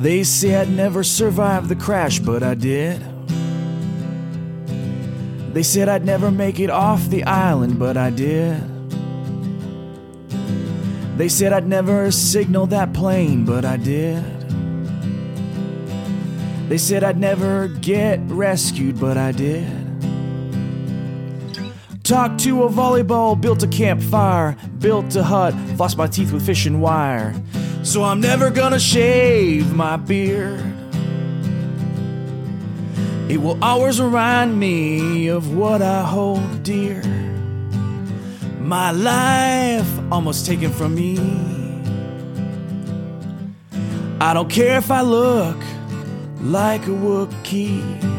They say I'd never survive the crash, but I did. They said I'd never make it off the island, but I did. They said I'd never signal that plane, but I did. They said I'd never get rescued, but I did. Talked to a volleyball, built a campfire, built a hut, flossed my teeth with fishing wire. So I'm never gonna shave my beard. It will always remind me of what I hold dear. My life almost taken from me. I don't care if I look like a Wookiee.